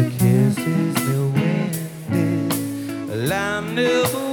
your kisses, the wind is. Well, I'm never